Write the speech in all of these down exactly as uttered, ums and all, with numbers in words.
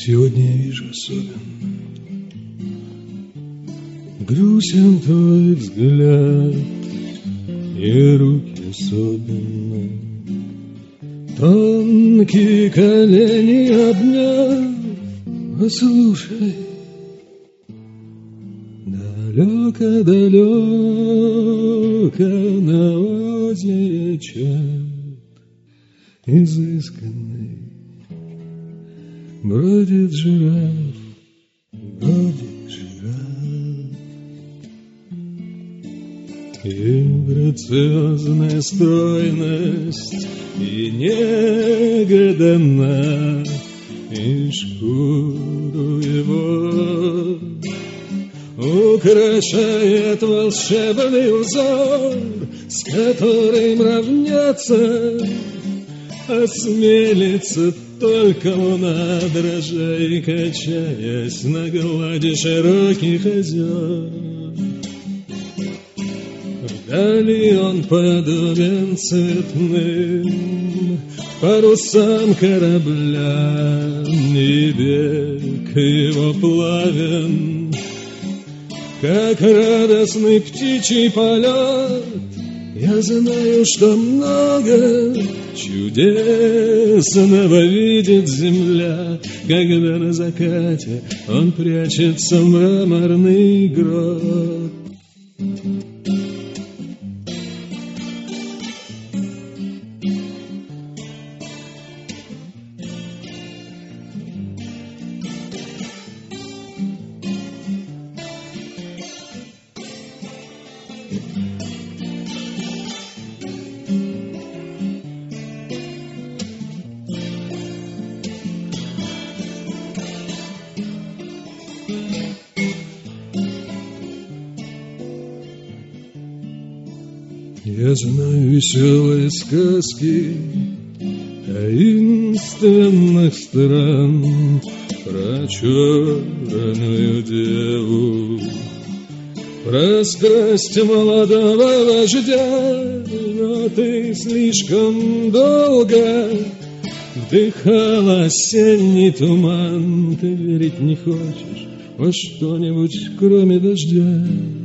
Сегодня я вижу особенно грустен твой взгляд, и руки особенно тонкие колени обняв. Послушай, далеко-далеко на озере чат изысканный бродит жираф, бродит жираф. И грациозная стройность, и негаданно, и шкуру его украшает волшебный узор, с которым равняться осмелится только луна, дрожа и качаясь на глади широких озер. Вдали он подобен цветным парусам корабля, и бег его плавен, как радостный птичий полет. Я знаю, что много чудесного видит земля, когда на закате он прячется в мраморный грот. Я знаю веселые сказки таинственных стран про черную деву, про страсть молодого вождя, но ты слишком долго вдыхал осенний туман. Ты верить не хочешь во что-нибудь, кроме дождя.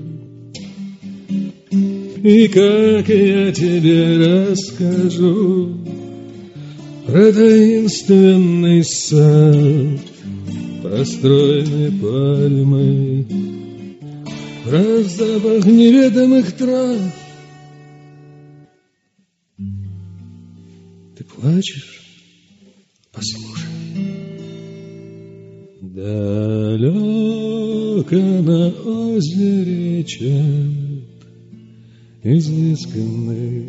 И как я тебе расскажу про таинственный сад, про стройные пальмы, про запах неведомых трав? Ты плачешь? Послушай. Далеко на озере чат изысканный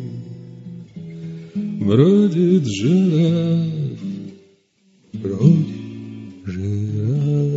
бродит жираф, бродит жираф.